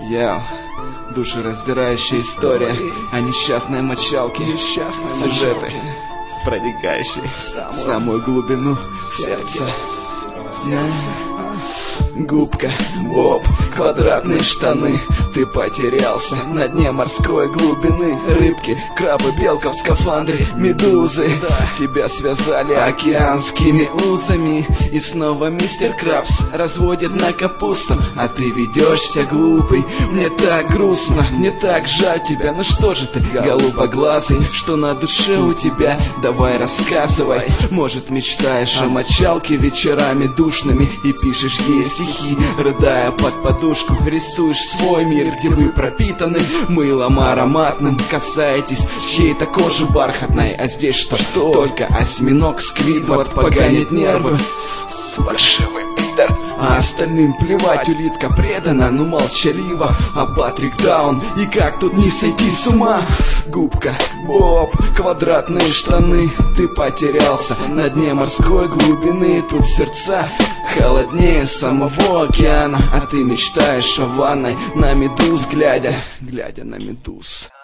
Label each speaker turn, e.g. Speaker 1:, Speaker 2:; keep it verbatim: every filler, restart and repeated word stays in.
Speaker 1: Я душераздирающая история о несчастной мочалке, сюжеты, проникающие в самую глубину сердца. Губка, Боб, квадратные штаны. Ты потерялся на дне морской глубины. Рыбки, крабы, белка в скафандре, медузы. Тебя связали океанскими узами. И снова мистер Крабс разводит на капусту. А ты ведешься глупый. Мне так грустно, мне так жаль тебя. Ну что же ты, голубоглазый, что на душе у тебя? Давай рассказывай. Может, мечтаешь о мочалке вечерами душными и пишешь ей стихи, рыдая под подушку. Рисуешь свой мир, где вы пропитаны мылом ароматным. Касаетесь чьей-то кожи бархатной. А здесь что? что? Только осьминог Сквидвард поганит нервы. Паршивый Питер. А остальным плевать, улитка предана, но молчалива. А Патрик Даун, и как тут не сойти с ума? Губка, Боб, квадратные штаны. Ты потерялся на дне морской глубины. Тут сердца холоднее самого океана. А ты мечтаешь о ванной, на медуз глядя, глядя на медуз.